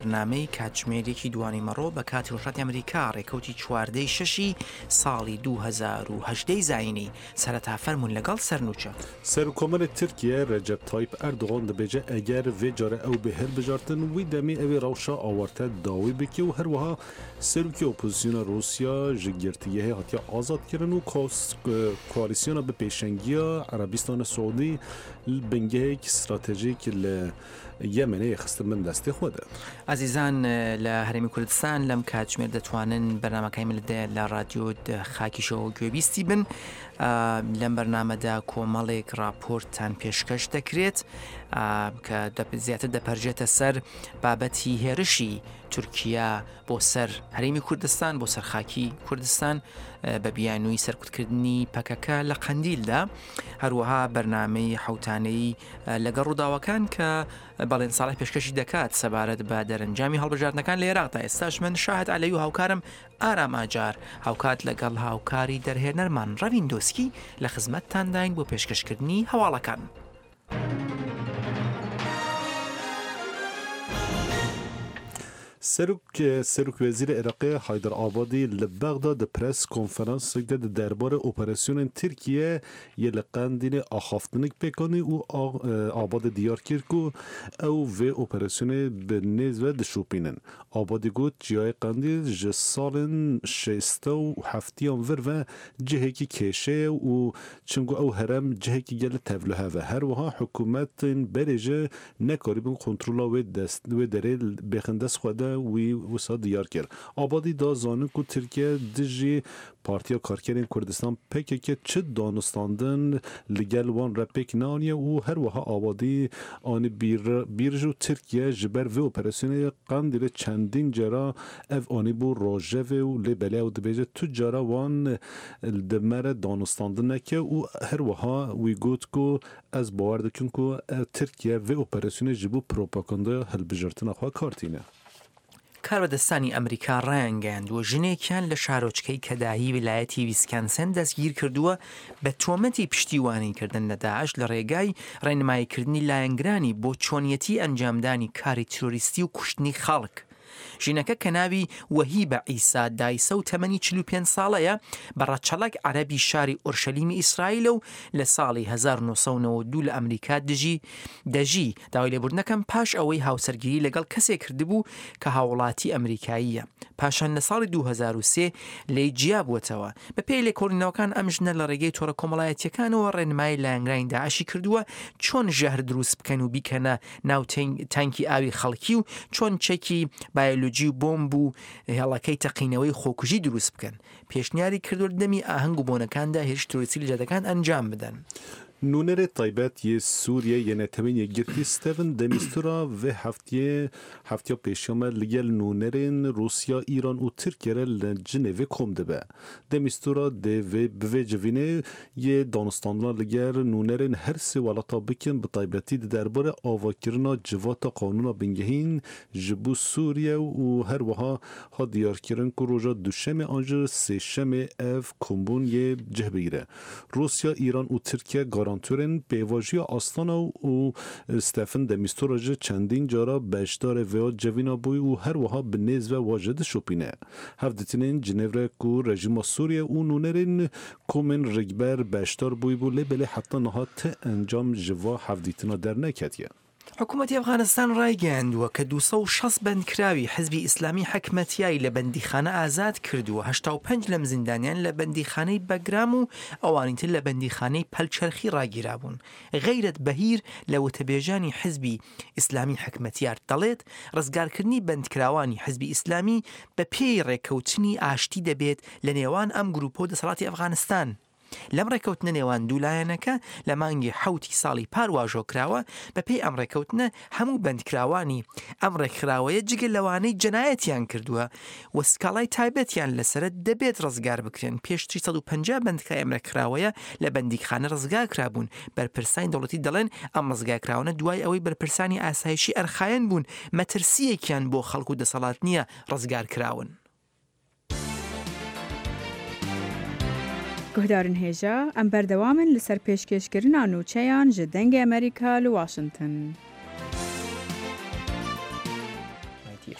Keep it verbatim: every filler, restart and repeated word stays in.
نامەی کاتژمێرێکی دوانی مەڕۆ بە کاتی وڵاتی ئەمریکا ڕێکەوتی چواردەی شەشی ساڵی دوو هەزار و هەژدەی زاینی سەرەتا فەرموون لەگەڵ سەرنوچە. سەرکۆمەرە تورکیە ڕەجەب تایپ ئەردوغان دەبێجە ئەگەر vê جارە ئەو بە هەڵبژارتن وی دەمێ ئەوێ ڕەوشە ئاوارتە داوای بکە و هەروەها سەرۆکی ئۆپۆزیسیۆنە رووسیا ji girtiyehê hatiye azadkirin û koalîsyona bi pêşengiya Erebîstana Saûdî bingehek stratejîk li Yemenê xistin min destê xwe de. ئازیزان لە هەرێمی کوردستان لەم کاتژمێر دەتوانن بەرنامەکەی ملدە لە رادیۆ خاکیشەوە گوێبیستی بن. لەم بەرنامەدا کۆمەڵێک راپۆرتان پێشکەش دەکرێت کە زیاتر دەپەرژێتە سەر بابەتی هێرشی تورکیا بۆ سەر هەرێمی کوردستان بۆ سەر خاکی کوردستان بە بیانووی سەرکوتکردنی پەکەکە لە قەندیلدا. هەروەها بەرنامەی حوتانەی لەگەڵ ڕووداوەکان کە بەڵێن ساڵی پێشکەشی دەکات سەبارەت بە دەرەنجامی هەڵبژاردنەکان لە عێراقدا. ئێستاش من شاهد عەلەوی و هاوکارم ئارام ئاجار هاوکات لەگەڵ هاوکاری دەرهێنەرمان ڕەوین دۆسکی لە خزمەتتان داین بۆ پێشکەشکردنی هەواڵەکان. سەرۆک سەرۆک وەزیرە عێراقی حایدەر ئابادی لە بەغدا دە پرس کۆنفەرانسێکدا دە دەربارە ئۆپەراسیۆنên Tirkiye yê li Qendîlê axaftinik pêkanî û Abadê diyar kir ku ew vê operasyonê bi nêz ve dişopînin. Abadî got Ciyayê Qendîl ji salên şêsta û heftiyan vir ve cihekî kêşe û çingu ew herem cihekî gelê tevlihe ve herwiha hikûmetên berê jî nekarîbin kontrola wê dest wê derê bêxin dest xwe de wî wisa diyar kir. Abadî da zanin ku Tirkiye dijî Partiya Karkerên Kurdistan P K K çi danistandin li gel wan re pêk neaniye û herwiha Abadî anî bîr ji Tirkiye ji ber vê operasyonê Qendîlê çendîn cera ev anî bû rojevê û lê belê ew dibêje tu cara wan di me re danistandin neke û herwiha wî got ku ez bawer dikim ku Tirkiye vê operasyonê ji bo propagandaya hilbijirtina xwe kartîne. کاربەدەستانی ئەمریکا ڕایانگەیاندووە ژنێکیان لە شارۆچکەی کەداهی ویلایەتی ویسکانسن دەستگیر کردووە بە تۆمەتی پشتیوانیکردن لە داعش لە ڕێگای ڕێنماییکردنی لایەنگرانی بۆ چۆنیەتی ئەنجامدانی کاری تۆریستی و کوشتنی خەڵک. ژینەکە کە ناوی وەهیبە ئیسا دایسە و تەمەنی چل و پێنج ساڵەیە بە ڕەچەڵەک عەرەبی شاری ئۆرشەلیمی ئیسرائیلە و لە ساڵی هەزار و نۆ سەد و نەوە و دوو لە ئەمریکا دژی دەژی داوای لێبوردنەکەم پاش ئەوەی هاوسەرگیری لەگەڵ کەسێک کردبوو کە هاوڵاتی ئەمریکاییە. پاشان لە ساڵی دوو هەزار و سێ لی جیا بووەتەوە. بە پێی لێکۆڵینەوەکان ئەم ژنە لە ڕێگەی تۆڕە کۆمەڵایەتیەکانەوە ڕێنمایی لایەنگرانی داعشی کردووە چۆن ژەهر دروست بکەن و بیکەنە ناو تانکی ئاوی خەڵکی و چۆن چەکی بایۆلۆجی و بۆمب و هێڵەکەی تەقینەوەی خۆکوژی دروست بکەن. پێشنیاری کردووە دەمی ئاهەنگ و بۆنەکاندا هێرش تۆریستی لە جادەکان ئەنجام بدەن. Nûnerê taybet yê Sûriye yê netewên yekgirtî stevin demîstura vê heftiyê heftiya pêşeme li gel nûnerên Rûsya, İran û Tirkiye re li Cinevê kom dibe. Demîstura dê vê bi vê civînê yê danistandina li gel nûnerên her sê welata bikin bi taybetî di derbara avakirina civata qanûna bingehîn ji bo Sûriye û her wiha ha diyarkirin ku roja duşemê an ji sêşemê ev kombûn yê cih bigire. Rûsya, İran û Tirkiye Garanturên pêvajiya Astana û Stefan de Mistura ji çendîn cara beşdarê vêya cevîna bûyî û her wiha bi nêz ve wa jî dişopîne. Hevdîtinên Cinevre ku rejîma Sûriye û nûnerên komên rêkber beşdar bûyî bû lê belê heta niha ti encam ji va hevdîtina derneketiye. حکوومەتی ئەفغانستان ڕایگەیاندووە کە دووسە و شەست بەندکراوی حزبی ئیسلامی حکمەتیایی لە بەندیخانە ئازاد کردووە. هەشتا و پێنج لەم زیندانیان لە بەندیخانەی بەگرام و ئەوانی تر لە بەندیخانەی پەلچەرخی ڕاگیرابوون. غەیرەت بەهیر لە وتەبێژانی حزبی ئیسلامی حکمەتیار دەڵێت ڕزگارکردنی بەندکراوانی حزبی ئیسلامی بە پێی ڕێکەوتنی ئاشتی دەبێت لە نێوان ئەم گروپە و دەسەڵاتی ئەفغانستان. لەم ڕێکەوتنە نێوان دوولایەنەکە لە مانگی حەوتی ساڵی پار واژۆکراوە. بە پێی ئەم ڕێکەوتنە هەموو بەندکراوانی ئەم ڕێکخراوەیە جگە لەوانەی جەنایەتیان کردووە و سکاڵای تایبەتیان لەسرە دەبێت ڕزگار بکرێن. پێشتری سەد و پەنجا بەندکرای ئەم ڕێکخراوەیە لە بەندیخانە ڕزگارکرابوون. بەرپرسانی دەوڵەتی دەڵێن ئەم ڕزگارکراونە دوای ئەوەی بەرپرسانی ئاسایشی ئەرخایەن بوون مەترسیەکیان بۆ خەڵکو دەسەڵات نییە ڕزگارکراون. گهدارن هێژە ئەم بەردەوامن لەسەر پێشکەشکردنا نووچەیان ji dengê Amerîka li Washington.